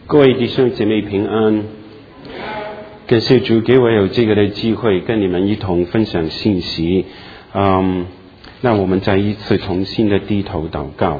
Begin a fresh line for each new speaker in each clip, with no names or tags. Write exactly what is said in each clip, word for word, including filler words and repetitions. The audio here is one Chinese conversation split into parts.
各位弟兄姐妹平安，感谢主给我有这个的机会跟你们一同分享信息。嗯，那我们再一次重新的低头祷告。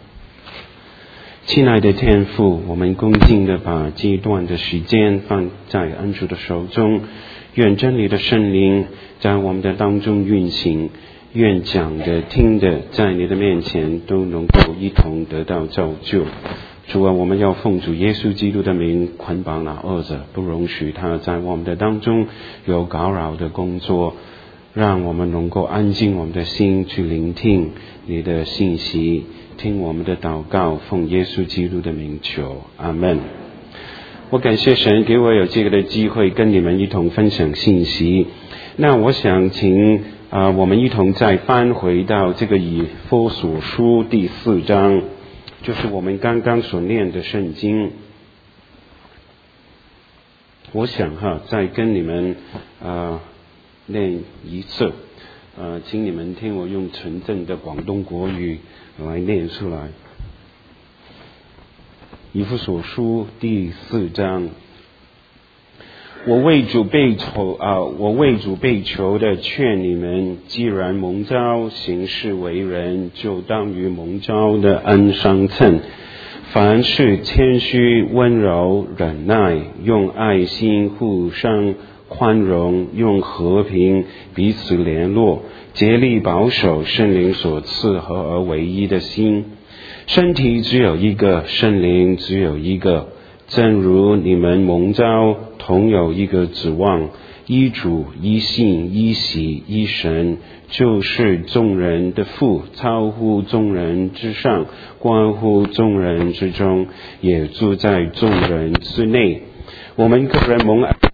亲爱的天父，我们恭敬的把这一段的时间放在恩主的手中，愿真理的圣灵在我们的当中运行，愿讲的听的在你的面前都能够一同得到造就。主啊，我们要奉主耶稣基督的名捆绑那恶者，不容许他在我们的当中有搞扰的工作，让我们能够安静我们的心去聆听你的信息，听我们的祷告，奉耶稣基督的名求，阿们。我感谢神给我有这个的机会跟你们一同分享信息。那我想请啊、呃，我们一同再翻回到这个以弗所书第四章，就是我们刚刚所念的圣经。我想哈，再跟你们呃念一次，呃，请你们听我用纯正的广东国语来念出来。以弗所书第四章，我为主被求啊，我为主被求的劝你们，既然蒙召行事为人，就当与蒙召的恩相称。凡事谦虚、温柔、忍耐，用爱心互相宽容，用和平彼此联络，竭力保守圣灵所赐合而为一的心。身体只有一个，圣灵只有一个，正如你们蒙召同有一个指望，依主、依信、依喜、依神，就是众人的父，超乎众人之上，关乎众人之中，也住在众人之内。我们个人蒙爱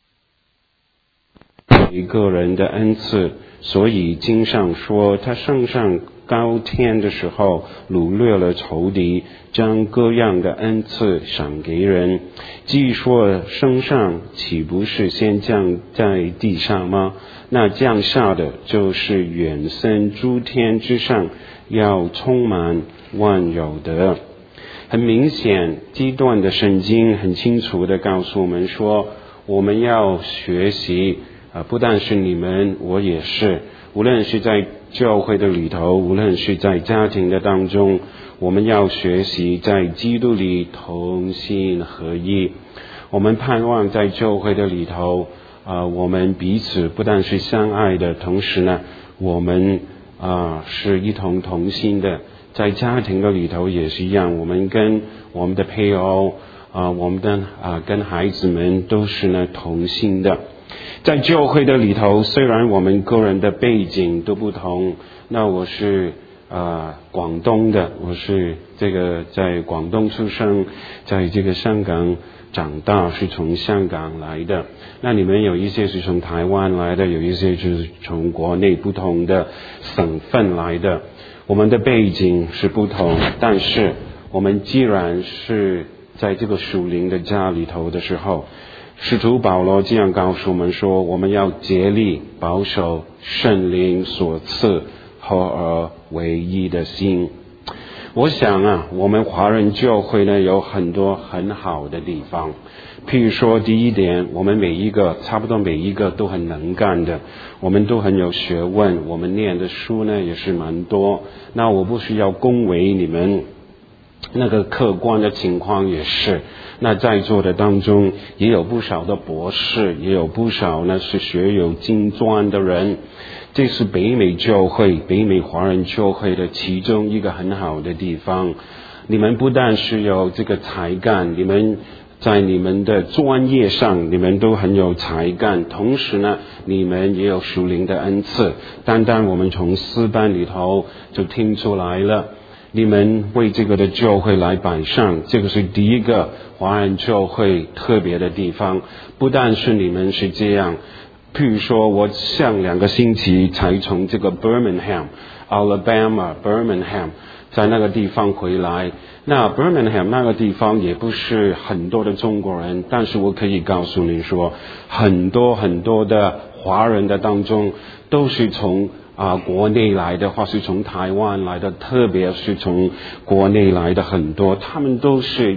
一个人的恩赐，所以经上说，他升上高天的时候，掳掠了仇敌，将各样的恩赐赏给人。既说升上，岂不是先降在地上吗？那降下的就是远升诸天之上，要充满万有的。很明显，这段的圣经很清楚的告诉我们说，我们要学习啊，不但是你们，我也是，无论是在教会的里头，无论是在家庭的当中，我们要学习在基督里同心合一。我们盼望在教会的里头啊、呃，我们彼此不但是相爱的，同时呢，我们啊、呃、是一同同心的。在家庭的里头也是一样，我们跟我们的配偶啊、呃，我们的啊、呃、跟孩子们都是呢同心的。在教会的里头，虽然我们个人的背景都不同，那我是呃广东的，我是这个在广东出生，在这个香港长大，是从香港来的。那你们有一些是从台湾来的，有一些就是从国内不同的省份来的。我们的背景是不同，但是我们既然是在这个属灵的家里头的时候，使徒保罗这样告诉我们说，我们要竭力保守圣灵所赐合而为一的心。我想啊，我们华人教会呢有很多很好的地方。譬如说，第一点，我们每一个差不多每一个都很能干的，我们都很有学问，我们念的书呢也是蛮多。那我不是要恭维你们，那个客观的情况也是。那在座的当中也有不少的博士，也有不少呢是学有金专的人。这是北美教会、北美华人教会的其中一个很好的地方。你们不但是有这个才干，你们在你们的专业上你们都很有才干，同时呢你们也有属灵的恩赐。单单我们从诗班里头就听出来了，你们为这个的教会来摆上，这个是第一个华人教会特别的地方。不但是你们是这样，譬如说我上两个星期才从这个 Birmingham Alabama Birmingham 在那个地方回来。那 Birmingham 那个地方也不是很多的中国人，但是我可以告诉你说，很多很多的华人的当中都是从啊，国内来的，或是从台湾来的，特别是从国内来的很多，他们都是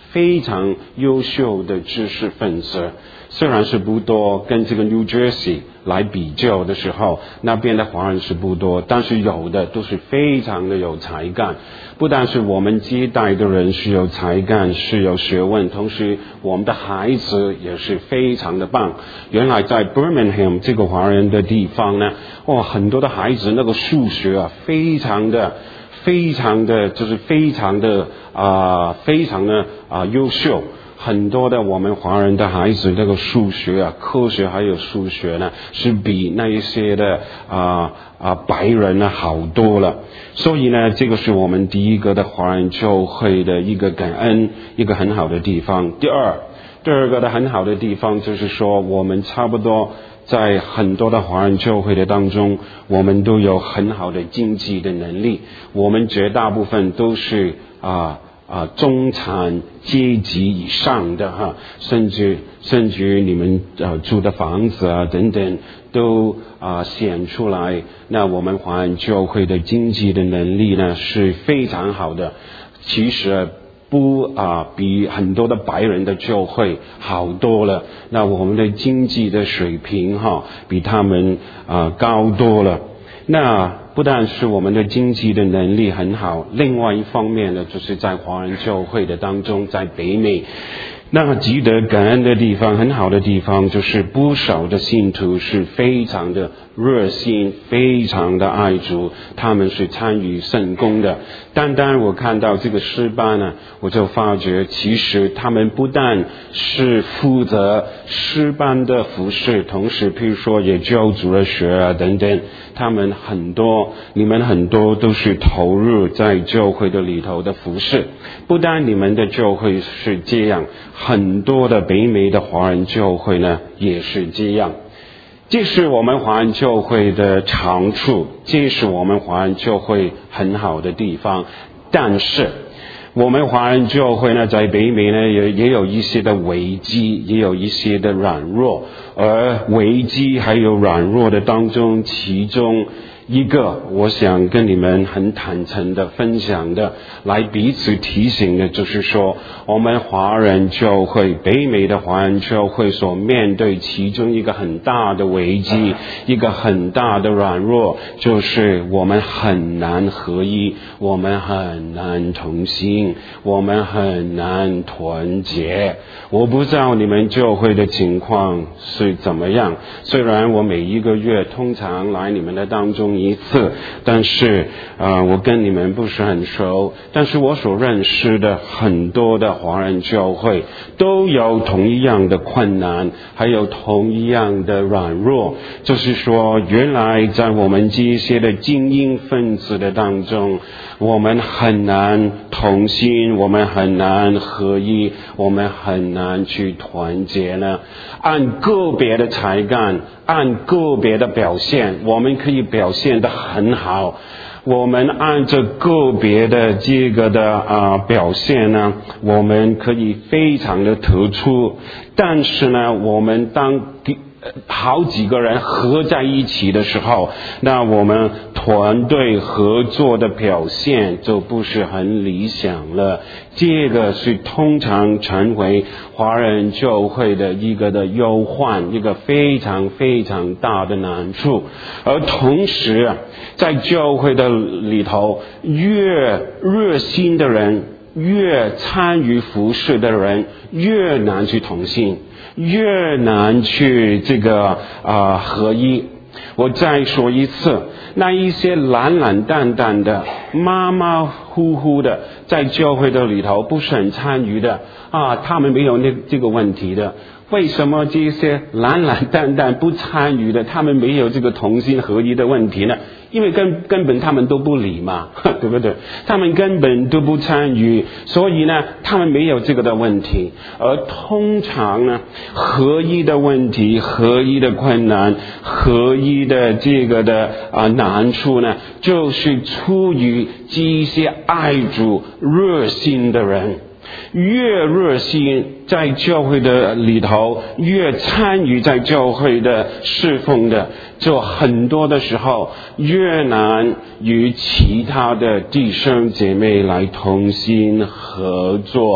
非常优秀的知识分子，虽然是不多，跟这个 New Jersey 来比较的时候，那边的华人是不多，但是有的都是非常的有才干。不但是我们接待的人是有才干，是有学问，同时我们的孩子也是非常的棒。原来在 Birmingham 这个华人的地方呢，哇，很多的孩子那个数学啊，非常的非常的就是非常的啊、呃，非常的啊、呃、优秀。很多的我们华人的孩子那个数学啊，科学还有数学呢，是比那一些的啊啊、呃呃、白人呢好多了。所以呢，这个是我们第一个的华人教会的一个感恩，一个很好的地方。第二，第二个的很好的地方就是说，我们差不多在很多的华人教会的当中，我们都有很好的经济的能力。我们绝大部分都是啊。啊，中产阶级以上的哈，甚至甚至你们呃住的房子啊等等，都啊显出来。那我们华人教会的经济的能力呢是非常好的，其实不啊比很多的白人的教会好多了。那我们的经济的水平哈比他们啊高多了。那不但是我们的经济的能力很好，另外一方面呢，就是在华人教会的当中，在北美，那值得感恩的地方，很好的地方，就是不少的信徒是非常的热心，非常的爱主，他们是参与圣工的。单单我看到这个诗班呢，我就发觉其实他们不但是负责诗班的服事，同时譬如说也教主日学啊等等，他们很多你们很多都是投入在教会的里头的服事。不但你们的教会是这样，很多的北美的华人教会呢也是这样。这是我们华人教会的长处，这是我们华人教会很好的地方。但是我们华人教会呢，在北美呢也也有一些的危机，也有一些的软弱。而危机还有软弱的当中，其中一个我想跟你们很坦诚的分享的，来彼此提醒的，就是说我们华人教会，北美的华人教会所面对其中一个很大的危机，一个很大的软弱，就是我们很难合一，我们很难同心，我们很难团结。我不知道你们教会的情况是怎么样，虽然我每一个月通常来你们的当中一次，但是啊、呃，我跟你们不是很熟，但是我所认识的很多的华人教会都有同一样的困难，还有同一样的软弱，就是说原来在我们这些的精英分子的当中，我们很难同心，我们很难合一，我们很难去团结呢。按个别的才干，按个别的表现，我们可以表现得很好。我们按着个别的这个的啊、呃、表现呢，我们可以非常的突出。但是呢，我们当好几个人合在一起的时候，那我们团队合作的表现就不是很理想了。这个是通常成为华人教会的一个的忧患，一个非常非常大的难处。而同时在教会的里头，越热心的人，越参与服事的人，越难去同心，越难去这个啊、呃、合一。我再说一次，那一些懒懒淡淡的、马马虎虎的，在教会的里头不是很参与的啊，他们没有那这个问题的。为什么这些懒懒淡淡不参与的，他们没有这个同心合一的问题呢？因为根根本他们都不理嘛，对不对？他们根本都不参与，所以呢，他们没有这个的问题。而通常呢，合一的问题、合一的困难、合一的这个的啊、呃、难处呢，就是出于这些爱主热心的人。越热心在教会的里头，越参与在教会的侍奉的，就很多的时候越难与其他的弟兄姐妹来同心合作。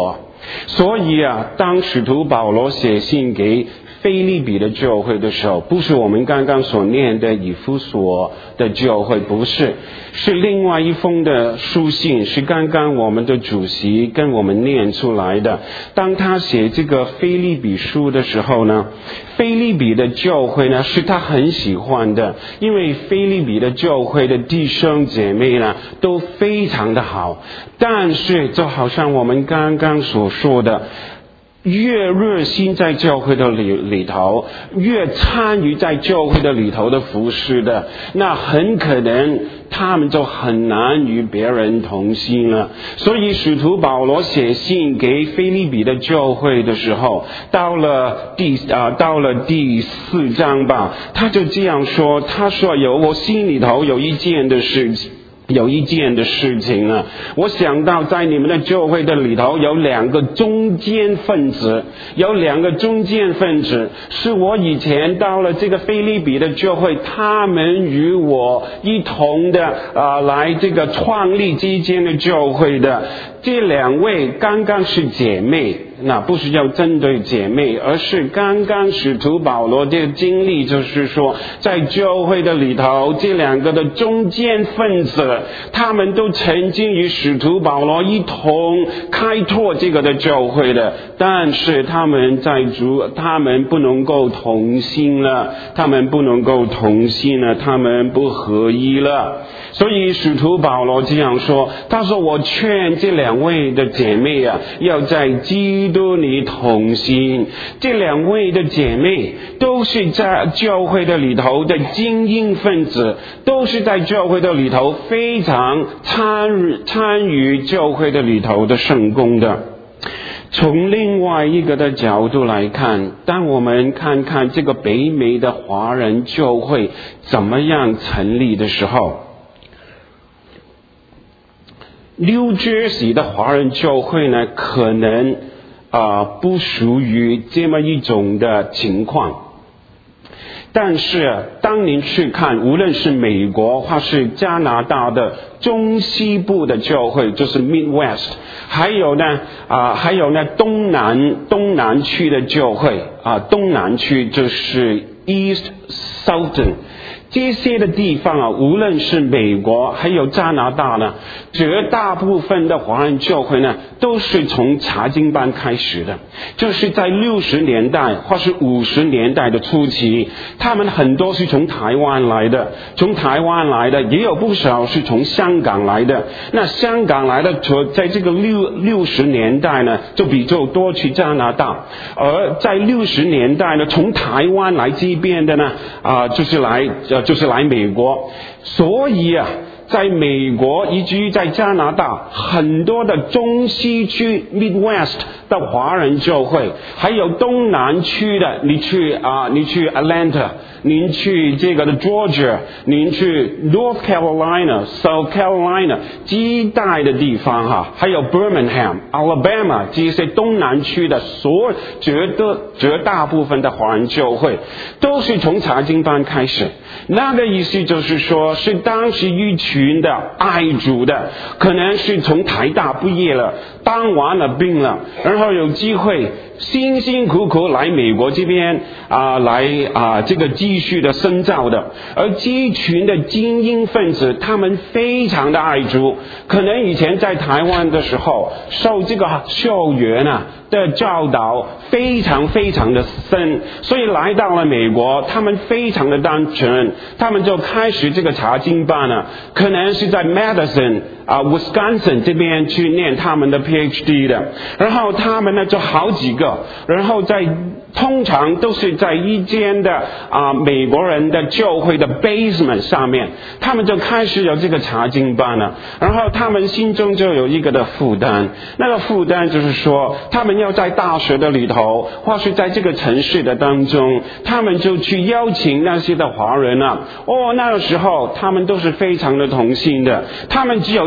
所以啊，当使徒保罗写信给腓立比的教会的时候，不是我们刚刚所念的以弗所的教会，不是，是另外一封的书信，是刚刚我们的主席跟我们念出来的。当他写这个腓立比书的时候呢，腓立比的教会呢是他很喜欢的，因为腓立比的教会的弟兄姐妹呢都非常的好，但是就好像我们刚刚所说的，越热心在教会的里里头，越参与在教会的里头的服事的，那很可能他们就很难与别人同心了。所以使徒保罗写信给腓立比的教会的时候，到了第啊到了第四章吧，他就这样说，他说有我心里头有一件的事情。有一件的事情啊，我想到在你们的教会的里头有两个中间分子，有两个中间分子，是我以前到了这个腓立比的教会，他们与我一同的啊、呃、来这个创立这间的教会的。这两位刚刚是姐妹，那不是要针对姐妹，而是刚刚使徒保罗这个经历，就是说在教会的里头，这两个的中间分子，他们都曾经与使徒保罗一同开拓这个的教会的，但是他们在主，他们不能够同心了，他们不能够同心了，他们不合一了。所以使徒保罗这样说，他说我劝这两位的姐妹啊，要在基督里同心。这两位的姐妹都是在教会的里头的精英分子，都是在教会的里头非常参与参与教会的里头的圣工的。从另外一个的角度来看，当我们看看这个北美的华人教会怎么样成立的时候，New Jersey 的华人教会呢，可能啊、呃、不属于这么一种的情况。但是当您去看，无论是美国或是加拿大的中西部的教会，就是 Midwest， 还有呢啊、呃、还有呢东南东南区的教会啊、呃，东南区就是 East Southern。这些的地方啊，无论是美国还有加拿大呢，绝大部分的华人教会呢，都是从查经班开始的，就是在六十年代或是五十年代的初期，他们很多是从台湾来的，从台湾来的也有不少是从香港来的。那香港来的，在这个六六十年代呢，就比较多去加拿大，而在六十年代呢，从台湾来这边的呢，啊、呃，就是来呃。就是来美国。所以啊，在美国以及在加拿大，很多的中西区 Midwest 的华人教会，还有东南区的，你去啊，你去 Atlanta， 您去这个的 Georgia， 您去 North Carolina、South Carolina 这带的地方哈，还有 Birmingham、Alabama 这些东南区的所绝大绝大部分的华人教会，都是从查经班开始。那个意思就是说，是当时一群的爱主的，可能是从台大毕业了，当完了兵了，然后有机会辛辛苦苦来美国这边啊、呃，来啊、呃、这个继续的深造的。而这一群的精英分子，他们非常的爱主，可能以前在台湾的时候受这个校园啊的教导非常非常的深，所以来到了美国，他们非常的单纯，他们就开始这个查经班呢，可能是在 Madison 啊、呃、Wisconsin 这边去念他们的 P H D 的，然后他们呢就好几个，然后在通常都是在一间的啊、呃、美国人的教会的 basement 上面，他们就开始有这个查经班了，然后他们心中就有一个的负担，那个负担就是说，他们要在大学的里头，或是在这个城市的当中，他们就去邀请那些的华人啊，哦，那个时候他们都是非常的同心的，他们只有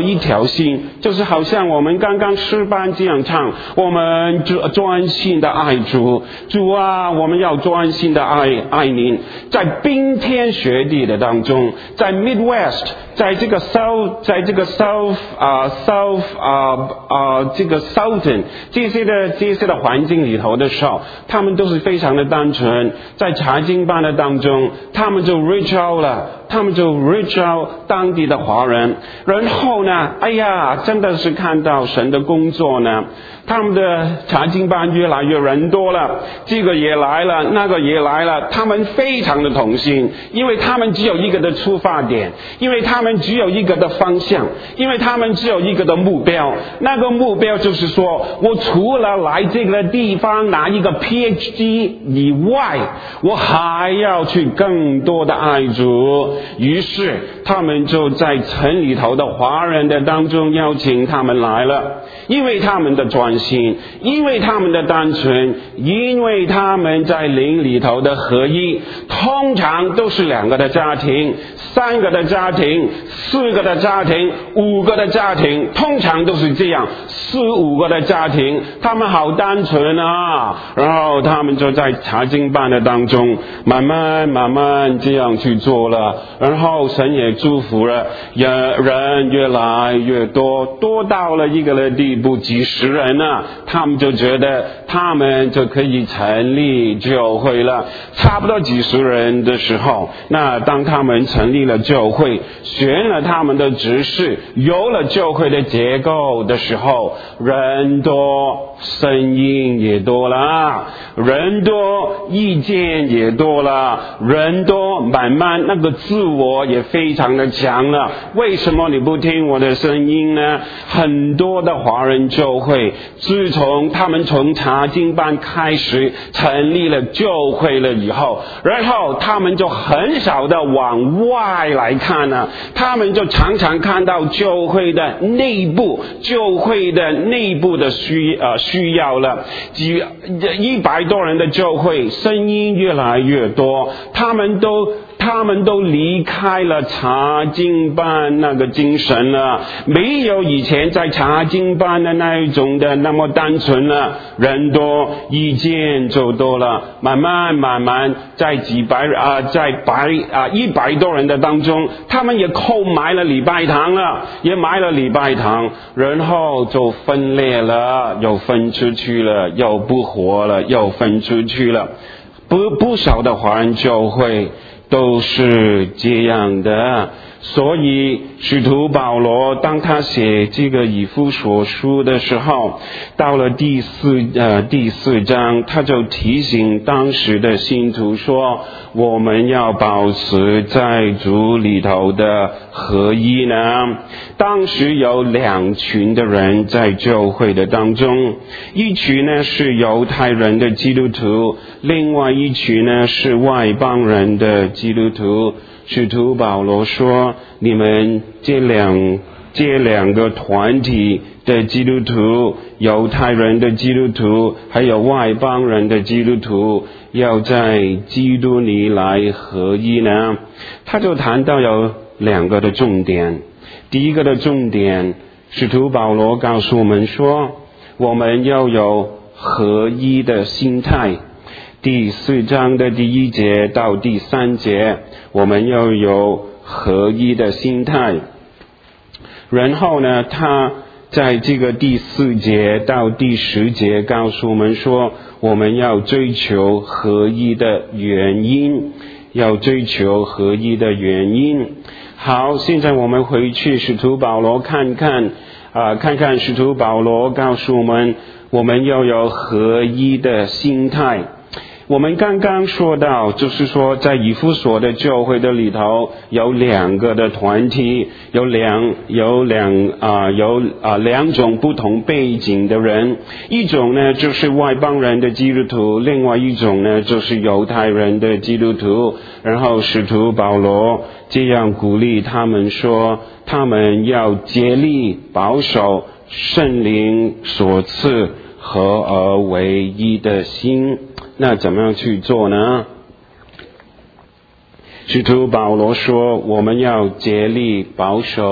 一条心，就是好像我们刚刚诗班这样唱，我们专心的爱主，主啊，我们要专心的爱爱您。在冰天雪地的当中，在 Midwest， 在这个 South， 在这个 South 啊、uh, South 啊、uh, 啊、uh, 这个 Southern 这些的这些的环境里头的时候，他们都是非常的单纯。在查经班的当中，他们就 reach out 了，他们就 reach out 当地的华人，然后呢，哎呀，真的是看到神的工作呢。他们的查经班越来越人多了，这个也来了，那个也来了，他们非常的同心，因为他们只有一个的出发点，因为他们只有一个的方向，因为他们只有一个的目标。那个目标就是说，我除了来这个地方拿一个 P H D 以外，我还要去更多的爱主。于是他们就在城里头的华人的当中邀请他们来了，因为他们的专心，因为他们的单纯，因为他们在灵里头的合一。通常都是两个的家庭，三个的家庭，四个的家庭，五个的家庭，通常都是这样，四五个的家庭，他们好单纯啊。然后他们就在查经班的当中慢慢慢慢这样去做了，然后神也祝福了，人越来越多，多到了一个的地步，几十人啊，他们就觉得他们就可以成立教会了。差不多几十人的时候，那当他们成立了教会，选了他们的执事，有了教会的结构的时候，人多，声音也多了，人多，意见也多了，人多，慢慢那个自我也非常的强了。为什么你不听我的声音呢？很多的华人教会，自从他们从查经班开始成立了教会了以后，然后他们就很少的往外来看了，他们就常常看到教会的内部，教会的内部的需呃需要了。几一百多人的教会，声音越来越多，他们都他们都离开了查经班那个精神了，没有以前在查经班的那一种的那么单纯了。人多，意见就多了，慢慢慢慢，在几百啊、呃，在百啊一百多人的当中，他们也购买了礼拜堂了，也买了礼拜堂，然后就分裂了，又分出去了，又不活了，又分出去了。不不少的华人教会都是这样的。所以使徒保罗当他写这个以弗所书的时候，到了第四呃第四章，他就提醒当时的信徒说，我们要保持在主里头的合一呢。当时有两群的人在教会的当中，一群呢是犹太人的基督徒，另外一群呢是外邦人的基督徒。使徒保罗说，你们这两这两个团体的基督徒，犹太人的基督徒还有外邦人的基督徒，要在基督里来合一呢。他就谈到有两个的重点。第一个的重点，使徒保罗告诉我们说，我们要有合一的心态。第四章的第一节到第三节，我们要有合一的心态。然后呢，他在这个第四节到第十节告诉我们说，我们要追求合一的原因，要追求合一的原因。好，现在我们回去使徒保罗看看啊、呃，看看使徒保罗告诉我们，我们要有合一的心态。我们刚刚说到，就是说在以弗所的教会的里头有两个的团体，有两有两啊、呃、有啊、呃、两种不同背景的人，一种呢就是外邦人的基督徒，另外一种呢就是犹太人的基督徒。然后使徒保罗这样鼓励他们说，他们要竭力保守圣灵所赐合而为一的心。那怎么样去做呢？使徒保罗说，我们要竭力保守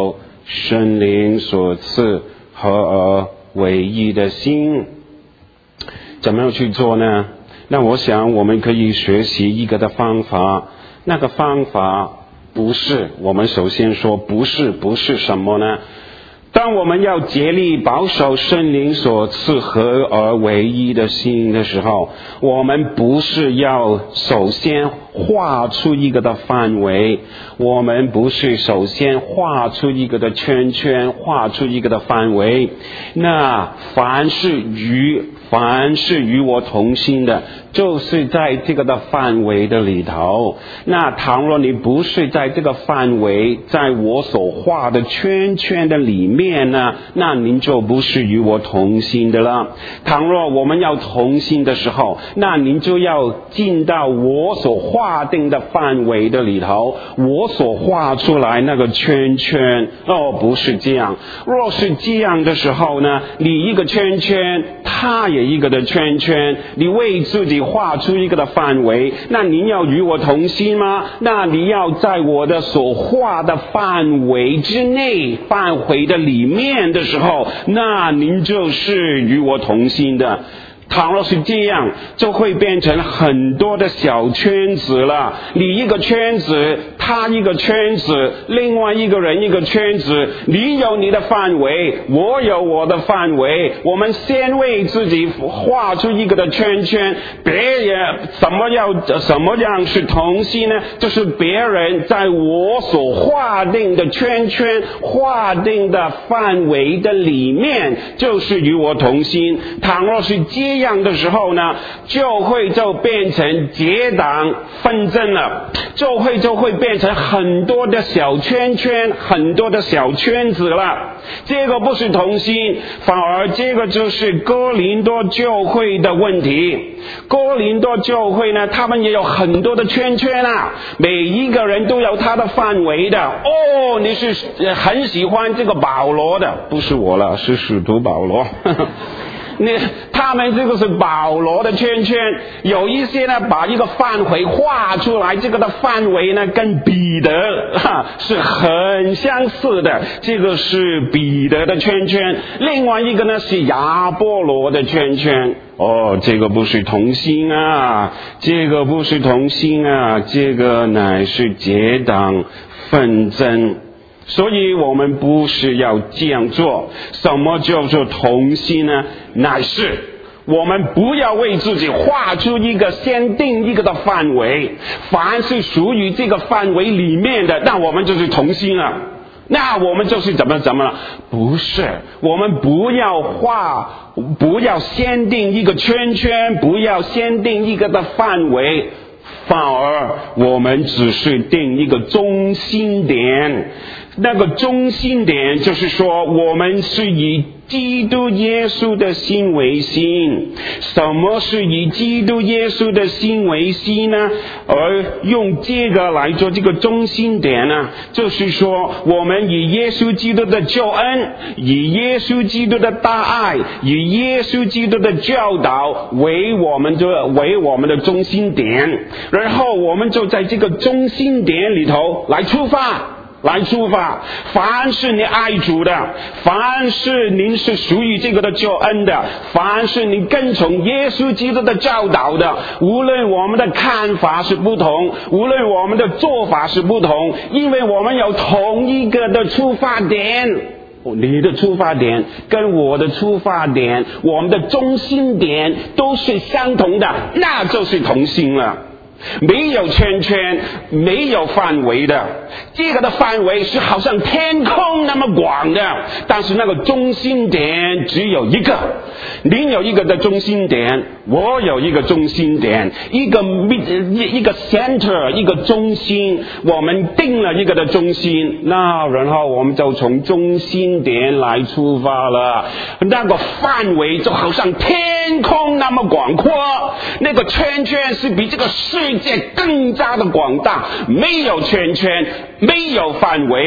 圣灵所赐合而为一的心。怎么样去做呢？那我想我们可以学习一个的方法，那个方法不是，我们首先说不是，不是什么呢？当我们要竭力保守圣灵所赐合而为一的心的时候，我们不是要首先画出一个的范围，我们不是首先画出一个的圈圈，画出一个的范围。那凡是与凡是与我同心的，就是在这个的范围的里头。那倘若你不是在这个范围，在我所画的圈圈的里面呢，那您就不是与我同心的了。倘若我们要同心的时候，那您就要进到我所划定的范围的里头，我所画出来那个圈圈。哦，不是这样。若是这样的时候呢，你一个圈圈，他也一个的圈圈，你为自己画出一个的范围，那您要与我同心吗？那你要在我的所画的范围之内，范围的里面的时候，那您就是与我同心的。倘若是这样，就会变成很多的小圈子了。你一个圈子，他一个圈子，另外一个人一个圈子，你有你的范围，我有我的范围。我们先为自己画出一个的圈圈，别人什么要什么样是同心呢？就是别人在我所划定的圈圈、划定的范围的里面，就是与我同心。倘若是这样的时候呢，就会就变成结党纷争了，就会就会变成很多的小圈圈，很多的小圈子了。这个不是同心，反而这个就是哥林多教会的问题。哥林多教会呢，他们也有很多的圈圈啊，每一个人都有他的范围的。哦，你是很喜欢这个保罗的，不是我了，是使徒保罗。你他们这个是保罗的圈圈，有一些呢把一个范围画出来，这个的范围呢跟彼得哈是很相似的，这个是彼得的圈圈。另外一个呢是亚波罗的圈圈。哦，这个不是同心啊，这个不是同心啊，这个乃是结党纷争。所以我们不是要这样做。什么叫做同心呢？乃是我们不要为自己画出一个先定一个的范围，凡是属于这个范围里面的，那我们就是同心了，那我们就是怎么怎么了？不是，我们不要画，不要先定一个圈圈，不要先定一个的范围，反而我们只是定一个中心点。那个中心点就是说，我们是以基督耶稣的心为心。什么是以基督耶稣的心为心呢？而用这个来做这个中心点呢，就是说我们以耶稣基督的救恩，以耶稣基督的大爱，以耶稣基督的教导为我们的为我们的中心点，然后我们就在这个中心点里头来出发。来出发，凡是你爱主的，凡是您是属于这个的救恩的，凡是你跟从耶稣基督的教导的，无论我们的看法是不同，无论我们的做法是不同，因为我们有同一个的出发点。你的出发点跟我的出发点，我们的中心点都是相同的，那就是同心了。没有圈圈，没有范围的，这个的范围是好像天空那么广的，但是那个中心点只有一个。您有一个的中心点，我有一个中心点，一个一个 center， 一个中心，我们定了一个的中心，那然后我们就从中心点来出发了。那个范围就好像天空那么广阔，那个圈圈是比这个世界更加的广大，没有圈圈，没有范围，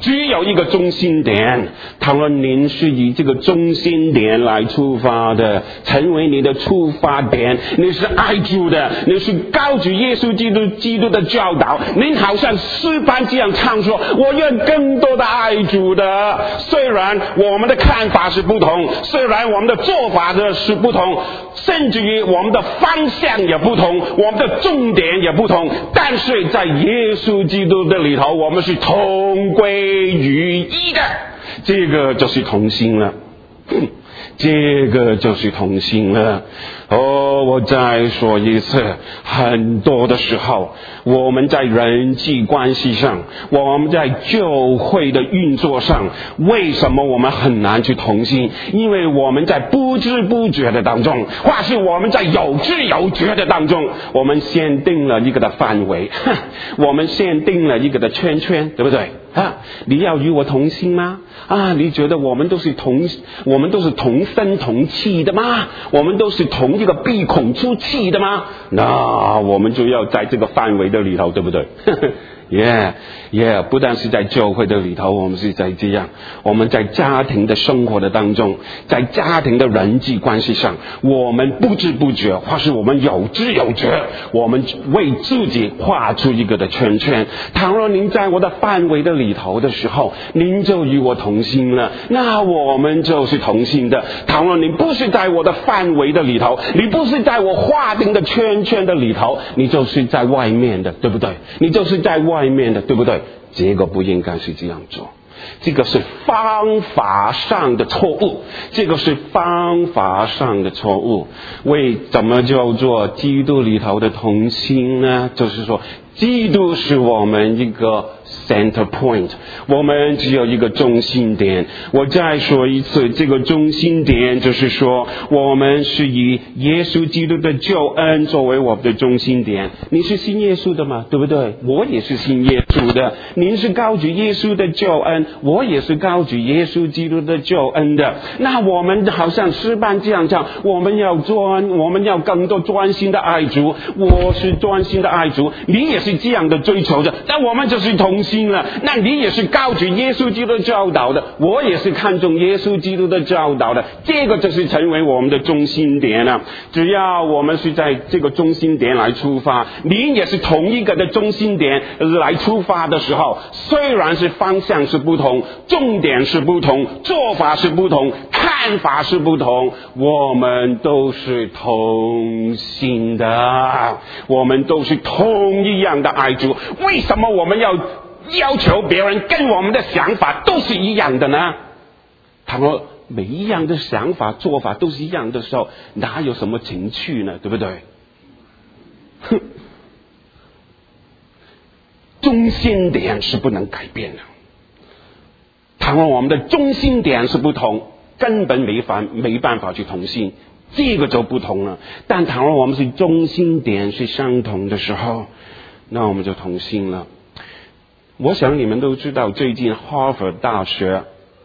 只有一个中心点。倘若您是以这个中心点来出发的，成为你的出发点，你是爱主的，你是高举耶稣基督基督的教导，您好像诗班这样唱说，我愿更多的爱主的。虽然我们的看法是不同，虽然我们的做法的是不同，甚至于我们的方向也不同，我们的重点也不同，但是在耶稣基督的里头，我们是同归于一的。这个就是同心了，这个就是同心了。哦，我再说一次，很多的时候，我们在人际关系上，我们在教会的运作上，为什么我们很难去同心？因为我们在不知不觉的当中，或是我们在有知有觉的当中，我们先定了一个的范围，我们先定了一个的圈圈，对不对？啊，你要与我同心吗？啊，你觉得我们都是同，我们都是同声同气的吗？我们都是同一个鼻孔出气的吗？那我们就要在这个范围的里头，对不对？耶耶，不但是在教会的里头，我们是在这样，我们在家庭的生活的当中，在家庭的人际关系上，我们不知不觉，或是我们有知有觉，我们为自己画出一个的圈圈。倘若您在我的范围的里头的时候，您就与我同心了，那我们就是同心的。倘若您不是在我的范围的里头，你不是在我划定的圈圈的里头，你就是在外面的，对不对？你就是在外外面的，对不对？这个不应该是这样做，这个是方法上的错误，这个是方法上的错误。为怎么叫做基督里头的同心呢？就是说，基督是我们一个 center point， 我们只有一个中心点。我再说一次，这个中心点就是说，我们是以耶稣基督的救恩作为我们的中心点。你是信耶稣的吗？对不对？我也是信耶稣的。您是高举耶稣的救恩，我也是高举耶稣基督的救恩的。那我们好像诗班这样讲，我们要专，我们要更多专心的爱主。我是专心的爱主，你也是这样的追求着，那我们就是同心了。那你也是高举耶稣基督教导的，我也是看重耶稣基督的教导的，这个就是成为我们的中心点了。只要我们是在这个中心点来出发，你也是同一个的中心点来出发的时候，虽然是方向是不同，重点是不同，做法是不同，看法是不同，我们都是同心的，我们都是同一样的爱主。为什么我们要要求别人跟我们的想法都是一样的呢？他说每一样的想法做法都是一样的时候，哪有什么情趣呢？对不对？哼，中心点是不能改变的。倘若我们的中心点是不同，根本没法没办法去同心，这个就不同了。但倘若我们是中心点是相同的时候，那我们就同心了。我想你们都知道，最近哈佛大学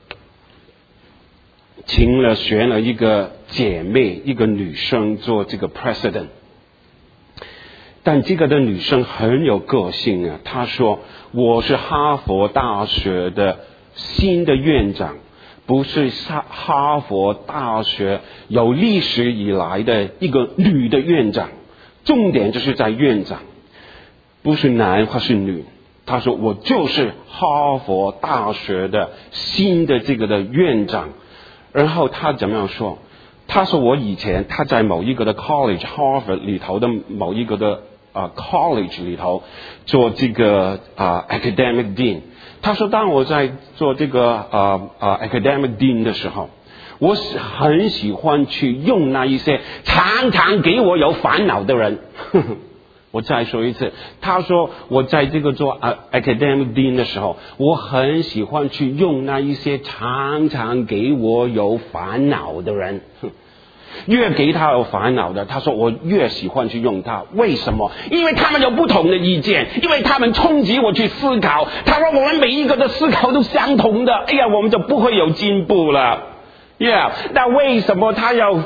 请了选了一个姐妹，一个女生做这个 president， 但这个的女生很有个性啊。她说我是哈佛大学的新的院长，不是哈佛大学有历史以来的一个女的院长，重点就是在院长，不是男或是女。他说我就是哈佛大学的新的这个的院长。然后他怎么样说？他说我以前他在某一个的 college 哈佛里头的某一个的啊、uh, college 里头做这个啊、uh, academic dean。他说当我在做这个啊啊、uh, uh, academic dean 的时候，我很喜欢去用那一些常常给我有烦恼的人。呵呵，我再说一次，他说我在这个做 academic dean 的时候，我很喜欢去用那一些常常给我有烦恼的人。越给他有烦恼的，他说我越喜欢去用他。为什么？因为他们有不同的意见，因为他们冲击我去思考。他说我们每一个的思考都相同的，哎呀，我们就不会有进步了。Yeah， 那为什么他要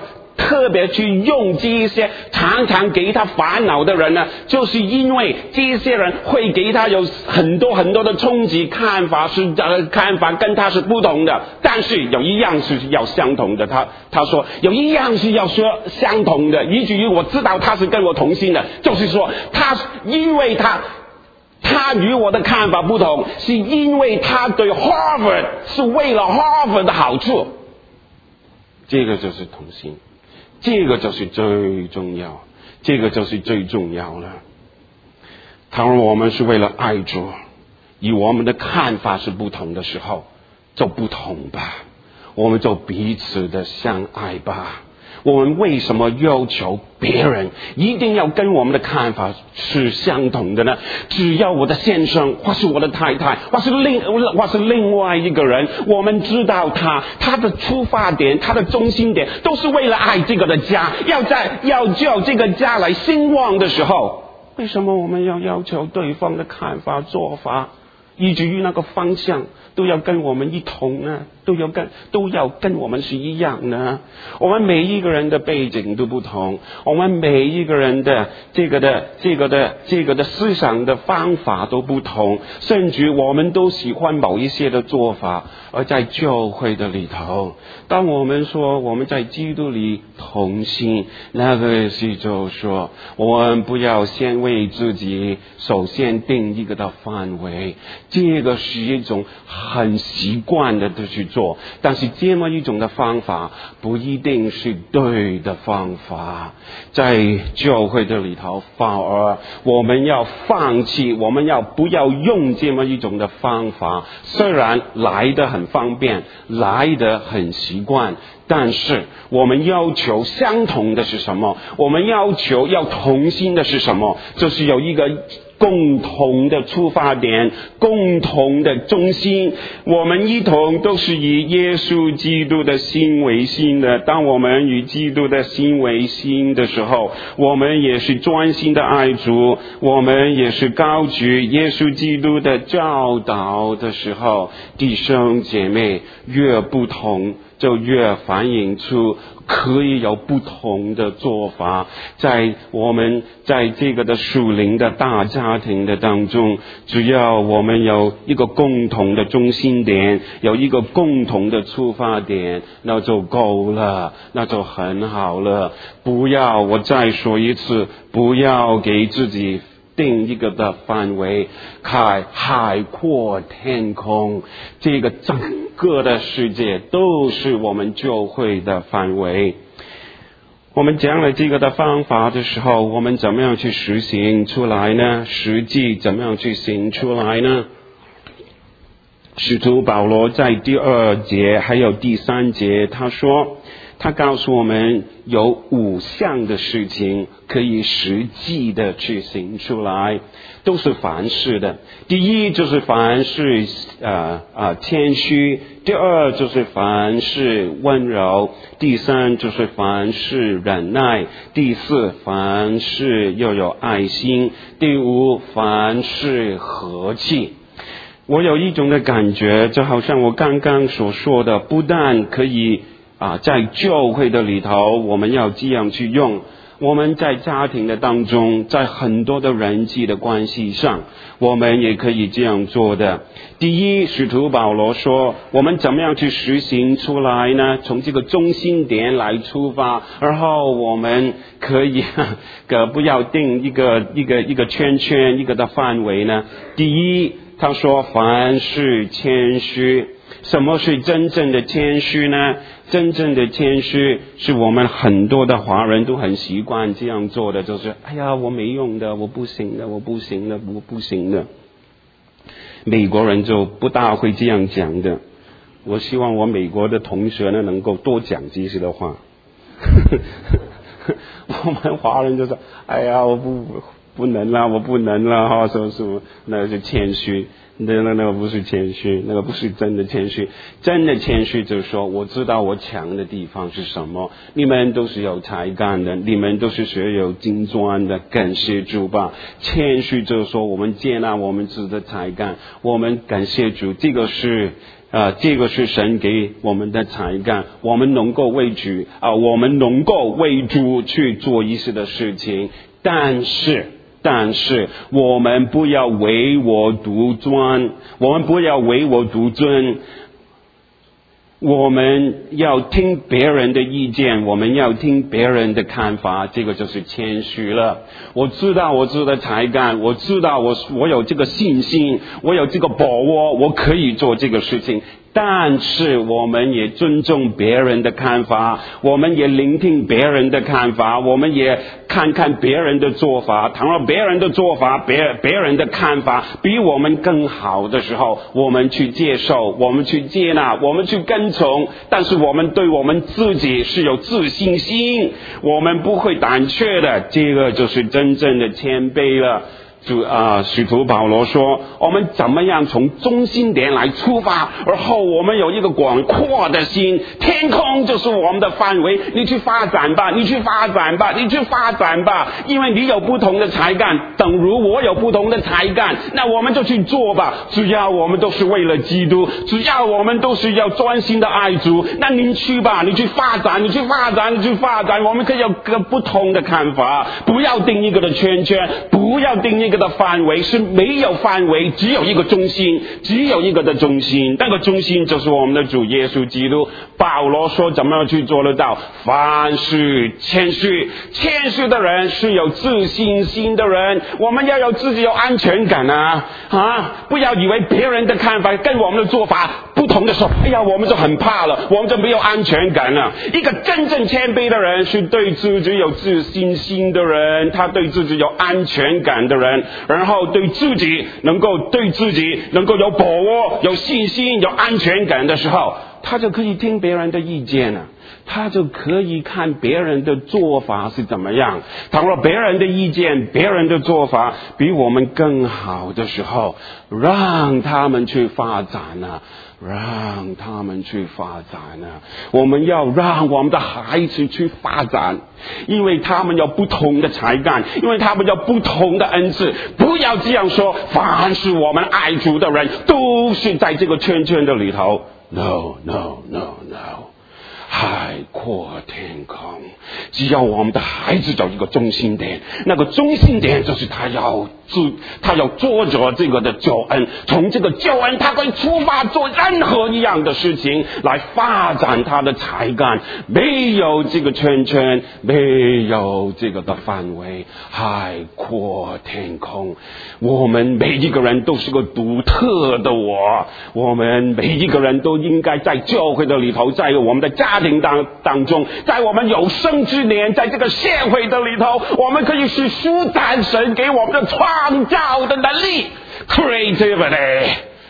特别去用这些常常给他烦恼的人呢，就是因为这些人会给他有很多很多的冲击，看法是呃看法跟他是不同的，但是有一样是要相同的。他他说有一样是要说相同的，以至于我知道他是跟我同心的，就是说他因为他他与我的看法不同，是因为他对 Harvard 是为了 Harvard 的好处，这个就是同心，这个就是最重要，这个就是最重要了。倘若我们是为了爱主，以我们的看法是不同的时候，就不同吧，我们就彼此的相爱吧。我们为什么要求别人一定要跟我们的看法是相同的呢？只要我的先生或是我的太太或是另或是另外一个人，我们知道他他的出发点，他的中心点都是为了爱这个的家，要在要叫这个家来兴旺的时候，为什么我们要要求对方的看法做法，以至于那个方向都要跟我们一同呢？都要跟都要跟我们是一样呢？我们每一个人的背景都不同，我们每一个人的这个的这个的这个的思想的方法都不同，甚至我们都喜欢某一些的做法。而在教会的里头，当我们说我们在基督里同心，那个是就说我们不要先为自己首先定一个的范围，这个是一种很习惯的的去做，但是这么一种的方法不一定是对的方法。在教会的里头，反而我们要放弃，我们要不要用这么一种的方法，虽然来得很方便，来得很习惯，但是我们要求相同的是什么？我们要求要同心的是什么？就是有一个共同的出发点，共同的中心，我们一同都是以耶稣基督的心为心的。当我们与基督的心为心的时候，我们也是专心的爱主，我们也是高举耶稣基督的教导的时候，弟兄姐妹，越不同就越反映出可以有不同的做法。在我们在这个的属灵的大家庭的当中，只要我们有一个共同的中心点，有一个共同的出发点，那就够了，那就很好了。不要，我再说一次，不要给自己定一个的范围，海海阔天空，这个整个的世界都是我们教会的范围。我们讲了这个的方法的时候，我们怎么样去实行出来呢？实际怎么样去行出来呢？使徒保罗在第二节还有第三节，他说他告诉我们有五项的事情可以实际的去行出来，都是凡事的。第一就是凡事呃呃谦虚，第二就是凡事温柔，第三就是凡事忍耐，第四凡事又有爱心，第五凡事和气。我有一种的感觉，就好像我刚刚所说的，不但可以啊，在教会的里头我们要这样去用，我们在家庭的当中，在很多的人际的关系上，我们也可以这样做的。第一，使徒保罗说我们怎么样去实行出来呢？从这个中心点来出发，然后我们可以可不要定一个一个一个圈圈一个的范围呢。第一，他说凡事谦虚。什么是真正的谦虚呢？真正的谦虚是我们很多的华人都很习惯这样做的，就是哎呀我没用的，我不行的，我不行的，我不行的。美国人就不大会这样讲的。我希望我美国的同学呢能够多讲这些的话。我们华人就说哎呀我不不能了，我不能了哈，什么什么，那就谦虚。那那那个不是谦虚，那个不是真的谦虚。真的谦虚就是说，我知道我强的地方是什么。你们都是有才干的，你们都是学有金砖的，感谢主吧。谦虚就是说，我们接纳我们自己的才干，我们感谢主，这个是啊，这个是神给我们的才干，我们能够为主啊，我们能够为主去做一些的事情，但是但是我们不要唯我独尊，我们不要唯我独尊，我们要听别人的意见，我们要听别人的看法，这个就是谦虚了。我知道我自己的才干，我知道我我有这个信心，我有这个把握，我可以做这个事情，但是我们也尊重别人的看法，我们也聆听别人的看法，我们也看看别人的做法。倘若别人的做法，别别人的看法比我们更好的时候，我们去接受，我们去接纳，我们去跟从，但是我们对我们自己是有自信心，我们不会胆怯的，这个就是真正的谦卑了。主啊，使徒保罗说，我们怎么样从中心点来出发，而后我们有一个广阔的心，天空就是我们的范围，你去发展吧，你去发展吧，你去发展吧，因为你有不同的才干，等如我有不同的才干，那我们就去做吧，只要我们都是为了基督，只要我们都是要专心的爱主，那您去吧，你去发展，你去发展，你去发展，我们可以有个不同的看法，不要定一个的圈圈，不要定一个的范围，是没有范围，只有一个中心，只有一个的中心，那个中心就是我们的主耶稣基督。保罗说怎么样去做得到？凡事谦虚，谦虚的人是有自信心的人，我们要有自己有安全感啊啊！不要以为别人的看法跟我们的做法不同的时候，哎呀，我们就很怕了，我们就没有安全感了。一个真正谦卑的人是对自己有自信心的人，他对自己有安全感的人，然后对自己能够对自己能够有把握、有信心、有安全感的时候，他就可以听别人的意见了，他就可以看别人的做法是怎么样。倘若别人的意见、别人的做法比我们更好的时候，让他们去发展啊，让他们去发展啊！我们要让我们的孩子去发展，因为他们有不同的才干，因为他们有不同的恩赐。不要这样说，凡是我们爱主的人都是在这个圈圈的里头。No, no, no, no。海阔天空，只要我们的孩子有一个中心点，那个中心点就是他要做，他要做着这个的救恩，从这个救恩他可以出发做任何一样的事情来发展他的才干，没有这个圈圈，没有这个的范围，海阔天空。我们每一个人都是个独特的我，我们每一个人都应该在教会的里头，在我们的家庭当当中，在我们有生之年，在这个社会的里头，我们可以是舒展神给我们的创造的能力 creativity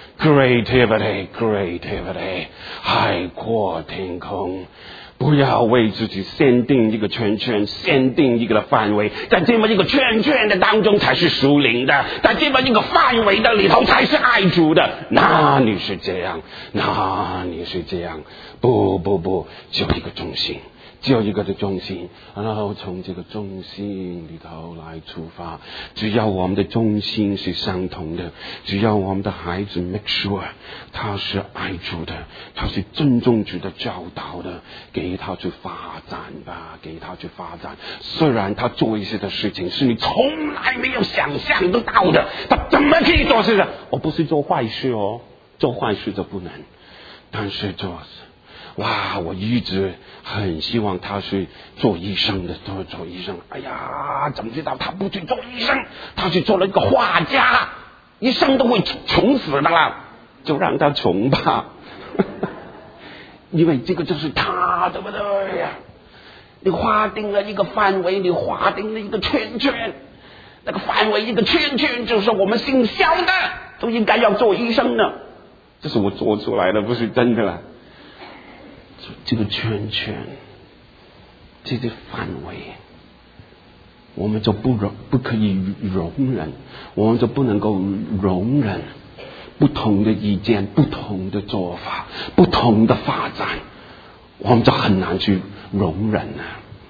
creativity creativity 海阔天空。不要为自己限定一个圈圈，限定一个的范围，在这么一个圈圈的当中才是属灵的，在这么一个范围的里头才是爱主的。那你是这样，那你是这样，不不不，只有一个中心，只有一个的中心，然后从这个中心里头来出发。只要我们的中心是相同的，只要我们的孩子 make sure 他是爱主的，他是尊重主的教导的，给他去发展吧，给他去发展。虽然他做一些的事情是你从来没有想象得到的，他怎么可以做事的？我不是做坏事哦，做坏事就不能，但是做哇，我一直很希望他是做医生的，做做医生。哎呀，怎么知道他不去做医生，他去做了一个画家，一生都会穷死的啦，就让他穷吧。因为这个就是他，对不对呀？你划定了一个范围，你划定了一个圈圈，那个范围一个圈圈，就是我们姓肖的都应该要做医生的，这是我做出来的，不是真的啦。这个圈圈，这个范围，我们就不容不可以容忍，我们就不能够容忍不同的意见、不同的做法、不同的发展，我们就很难去容忍了。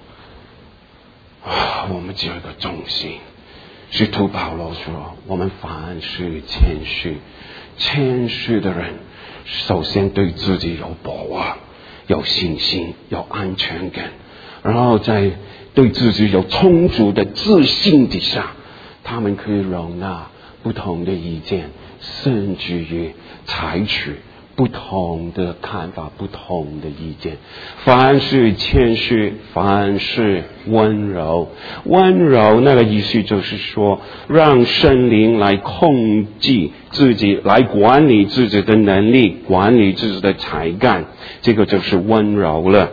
啊，我们只有一个中心。使徒保罗说，我们凡事谦虚， 谦虚的人首先对自己有把握，有信心，有安全感，然后在对自己有充足的自信底下，他们可以容纳不同的意见，甚至于采取不同的看法，不同的意见。凡是谦虚，凡是温柔。温柔那个意思就是说，让圣灵来控制自己，来管理自己的能力，管理自己的才干，这个就是温柔了。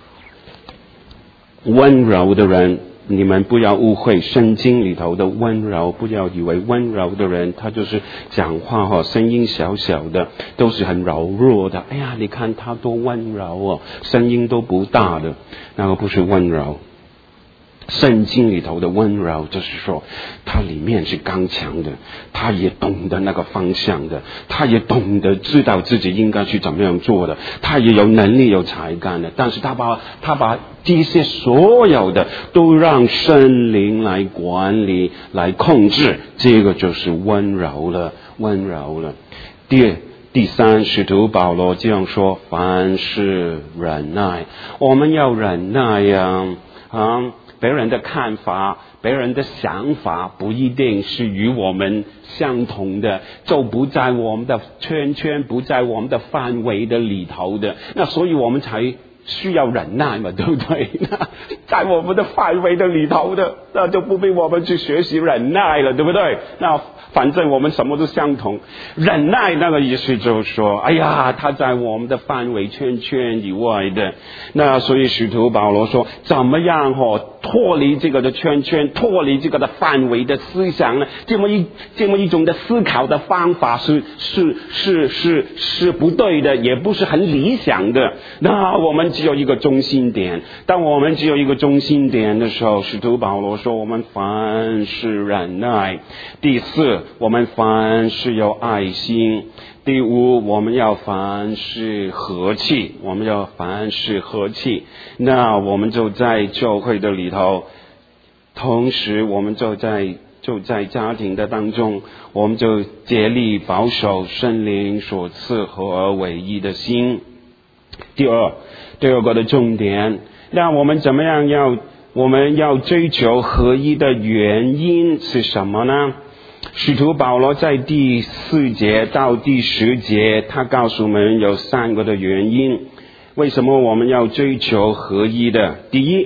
温柔的人，你们不要误会圣经里头的温柔，不要以为温柔的人他就是讲话哈、哦、声音小小的，都是很柔弱的。哎呀，你看他多温柔哦，声音都不大的，那个不是温柔。圣经里头的温柔就是说，他里面是刚强的，他也懂得那个方向的，他也懂得知道自己应该去怎么样做的，他也有能力有才干的，但是他把他把这些所有的都让圣灵来管理来控制，这个就是温柔了，温柔了。第第三，使徒保罗这样说：凡事忍耐。我们要忍耐呀，啊，别人的看法，别人的想法不一定是与我们相同的，就不在我们的圈圈，不在我们的范围的里头的，那所以我们才需要忍耐嘛，对不对？那在我们的范围的里头的，那就不必我们去学习忍耐了，对不对？那反正我们什么都相同。忍耐那个意思就是说，哎呀，他在我们的范围圈圈以外的，那所以使徒保罗说，怎么样哦脱离这个的圈圈，脱离这个的范围的思想呢？这么一这么一种的思考的方法是是是是是不对的，也不是很理想的。那我们只有一个中心点，当我们只有一个中心点的时候，使徒保罗说，我们凡事忍耐。第四，我们凡事有爱心。第五，我们要凡事和气，我们要凡事和气。那我们就在教会的里头，同时我们就在就在家庭的当中，我们就竭力保守圣灵所赐合而为一的心。第二，第二个的重点，那我们怎么样要我们要追求合一的原因是什么呢？使徒保罗在第四节到第十节，他告诉我们有三个的原因，为什么我们要追求合一的。第一，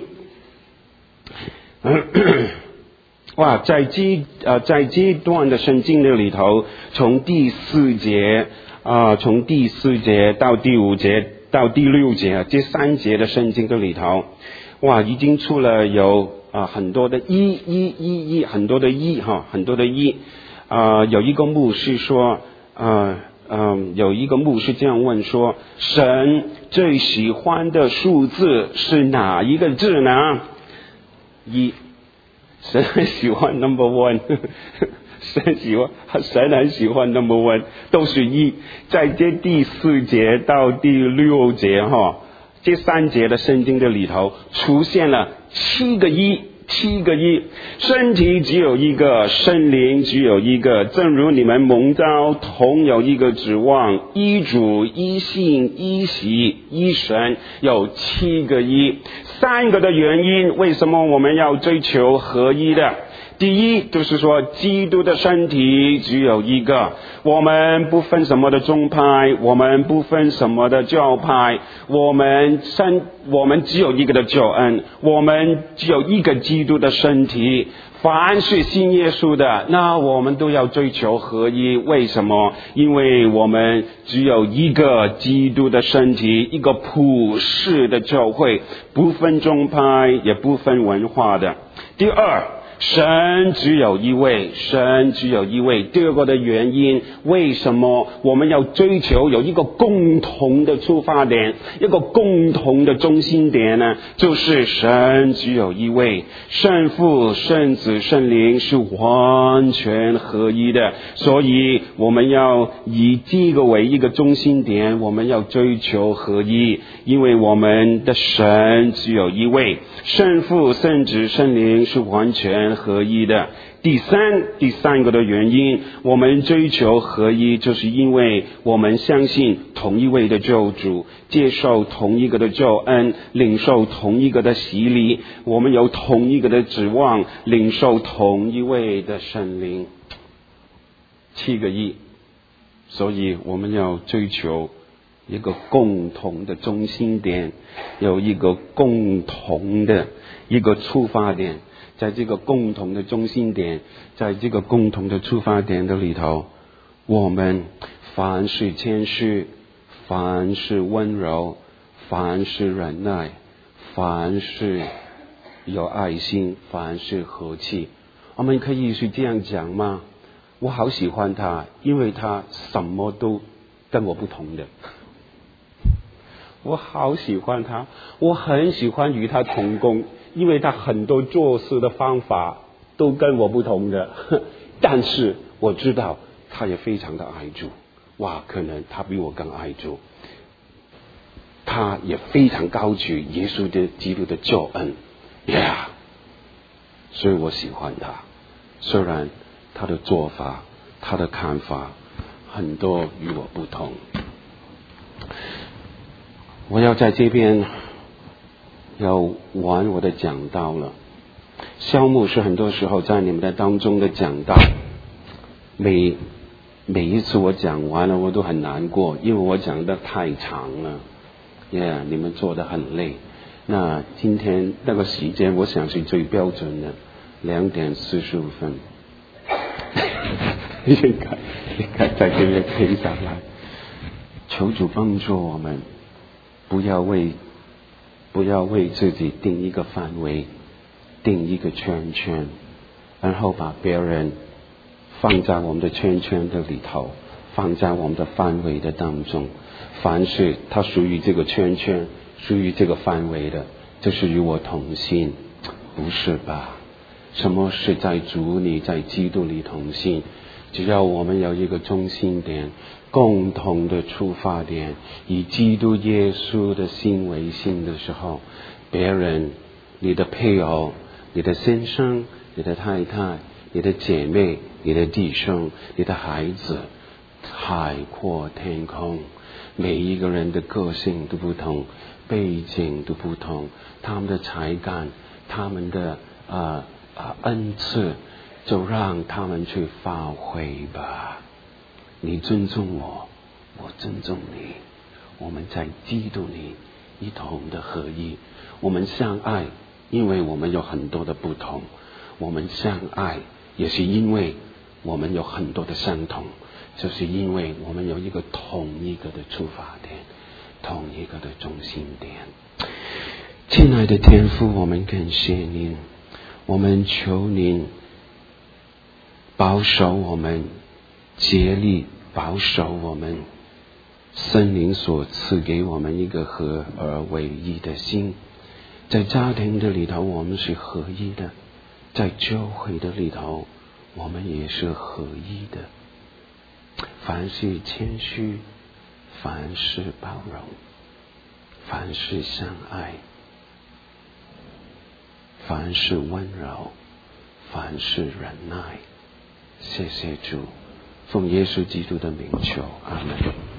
哇，在这呃在这一段的圣经的里头，从第四节啊、呃，从第四节到第五节到第六节，这三节的圣经的里头，哇，已经出了有啊、呃、很多的一一一一很多的一哈，很多的一啊、呃，有一个牧师说，呃嗯，有一个牧师这样问说，神最喜欢的数字是哪一个字呢？一。神很喜欢 number one， 神喜欢神很喜欢 number one， 都是一。在这第四节到第六节哈，这三节的圣经的里头出现了七个一，七个一。身体只有一个，圣灵只有一个，正如你们蒙召同有一个指望，一主一信一喜一神，有七个一。三个的原因，为什么我们要追求合一的？第一，就是说基督的身体只有一个，我们不分什么的宗派，我们不分什么的教派，我们身我们只有一个的救恩，我们只有一个基督的身体。凡是信耶稣的，那我们都要追求合一。为什么？因为我们只有一个基督的身体，一个普世的教会，不分宗派也不分文化的。第二，神只有一位，神只有一位。第二个的原因，为什么我们要追求有一个共同的出发点，一个共同的中心点呢？就是神只有一位，圣父、圣子、圣灵是完全合一的，所以我们要以这个为一个中心点，我们要追求合一，因为我们的神只有一位，圣父、圣子、圣灵是完全们合一的。第三，第三个的原因，我们追求合一，就是因为我们相信同一位的救主，接受同一个的救恩，领受同一个的洗礼，我们有同一个的指望，领受同一位的圣灵。七个亿，所以我们要追求一个共同的中心点，有一个共同的一个出发点。在这个共同的中心点，在这个共同的出发点的里头，我们凡是谦虚，凡是温柔，凡是忍耐，凡是有爱心，凡是和气。我们可以是这样讲吗？我好喜欢他，因为他什么都跟我不同的。我好喜欢他，我很喜欢与他同工，因为他很多做事的方法都跟我不同的。但是我知道他也非常的爱主，哇，可能他比我更爱主。他也非常高举耶稣的基督的救恩，呀、yeah ，所以我喜欢他。虽然他的做法，他的看法很多与我不同。我要在这边要完我的讲道了。萧牧师很多时候在你们的当中的讲道，每每一次我讲完了我都很难过，因为我讲的太长了，耶、yeah 你们做得很累。那今天那个时间我想是最标准的，两点四十五分。应该应该在这边停下来。求主帮助我们，不要为不要为自己定一个范围，定一个圈圈，然后把别人放在我们的圈圈的里头，放在我们的范围的当中。凡是他属于这个圈圈，属于这个范围的，就是与我同心，不是吧？什么是在主里，在基督里同心？只要我们有一个中心点，共同的出发点，以基督耶稣的心为心的时候，别人，你的配偶，你的先生，你的太太，你的姐妹，你的弟兄，你的孩子，海阔天空。每一个人的个性都不同，背景都不同，他们的才干，他们的啊啊恩赐，就让他们去发挥吧。你尊重我，我尊重你，我们在基督里一同的合一。我们相爱，因为我们有很多的不同；我们相爱，也是因为我们有很多的相同。就是因为我们有一个同一个的出发点，同一个的中心点。亲爱的天父，我们感谢您，我们求您保守我们，竭力保守我们，圣灵所赐给我们一个合而为一的心。在家庭的里头我们是合一的，在教会的里头我们也是合一的。凡是谦虚，凡是包容，凡是相爱，凡是温柔，凡是忍耐。谢谢主，奉耶稣基督的名求，阿门。